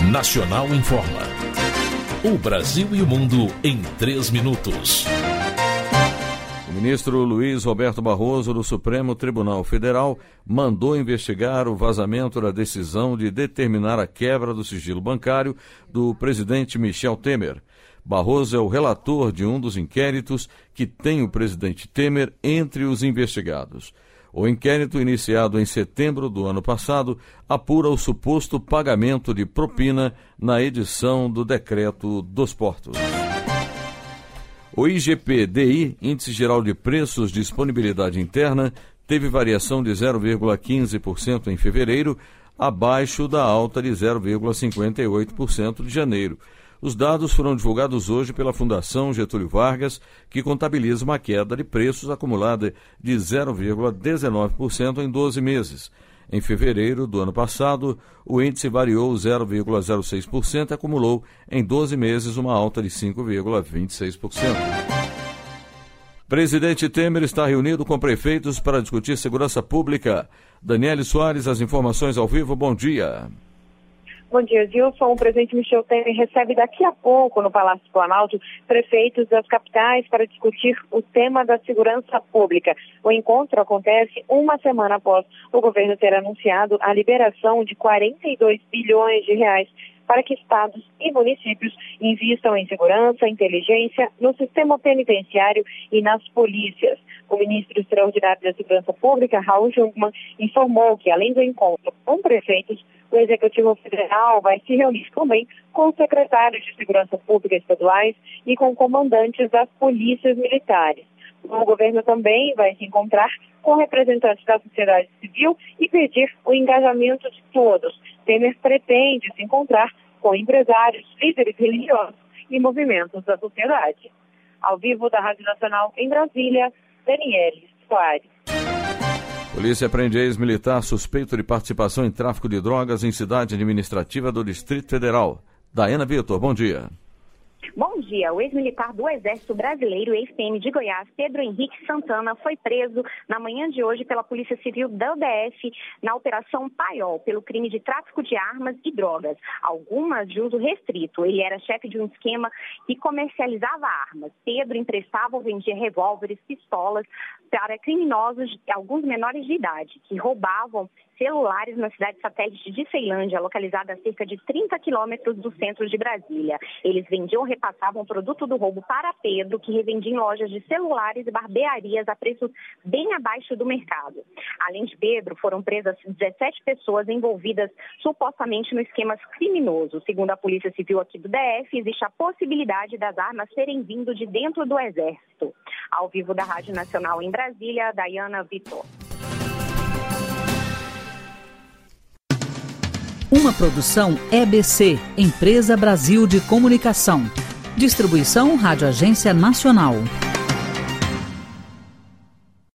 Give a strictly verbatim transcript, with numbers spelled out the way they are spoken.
Nacional Informa. O Brasil e o mundo em três minutos. O ministro Luiz Roberto Barroso, do Supremo Tribunal Federal, mandou investigar o vazamento da decisão de determinar a quebra do sigilo bancário do presidente Michel Temer. Barroso é o relator de um dos inquéritos que tem o presidente Temer entre os investigados. O inquérito, iniciado em setembro do ano passado, apura o suposto pagamento de propina na edição do Decreto dos Portos. O I G P D I, Índice Geral de Preços de Disponibilidade Interna, teve variação de zero vírgula quinze por cento em fevereiro, abaixo da alta de zero vírgula cinquenta e oito por cento de janeiro. Os dados foram divulgados hoje pela Fundação Getúlio Vargas, que contabiliza uma queda de preços acumulada de zero vírgula dezenove por cento em doze meses. Em fevereiro do ano passado, o índice variou zero vírgula zero seis por cento e acumulou em doze meses uma alta de cinco vírgula vinte e seis por cento. Presidente Temer está reunido com prefeitos para discutir segurança pública. Daniele Soares, as informações ao vivo. Bom dia. Bom dia, Gilson. O presidente Michel Temer recebe daqui a pouco no Palácio Planalto prefeitos das capitais para discutir o tema da segurança pública. O encontro acontece uma semana após o governo ter anunciado a liberação de quarenta e dois bilhões de reais para que estados e municípios invistam em segurança, inteligência, no sistema penitenciário e nas polícias. O ministro extraordinário da Segurança Pública, Raul Jungmann, informou que, além do encontro com prefeitos, o Executivo Federal vai se reunir também com os secretários de Segurança Pública estaduais e com comandantes das polícias militares. O governo também vai se encontrar com representantes da sociedade civil e pedir o engajamento de todos. Temer pretende se encontrar com empresários, líderes religiosos e movimentos da sociedade. Ao vivo da Rádio Nacional em Brasília, Daniele Soares. Polícia prende ex-militar suspeito de participação em tráfico de drogas em cidade administrativa do Distrito Federal. Daiana Vitor, bom dia. Bom dia. O ex-militar do Exército Brasileiro, ex-P M de Goiás, Pedro Henrique Santana, foi preso na manhã de hoje pela Polícia Civil da U D F na Operação Paiol, pelo crime de tráfico de armas e drogas, algumas de uso restrito. Ele era chefe de um esquema que comercializava armas. Pedro emprestava ou vendia revólveres, pistolas para criminosos, alguns menores de idade, que roubavam celulares na cidade satélite de Ceilândia, localizada a cerca de trinta quilômetros do centro de Brasília. Eles vendiam ou repassavam o produto do roubo para Pedro, que revendia em lojas de celulares e barbearias a preços bem abaixo do mercado. Além de Pedro, foram presas dezessete pessoas envolvidas supostamente no esquema criminoso. Segundo a Polícia Civil aqui do D F, existe a possibilidade das armas serem vindo de dentro do Exército. Ao vivo da Rádio Nacional em Brasília, Daiana Vitor. Uma produção E B C, Empresa Brasil de Comunicação. Distribuição Rádio Agência Nacional.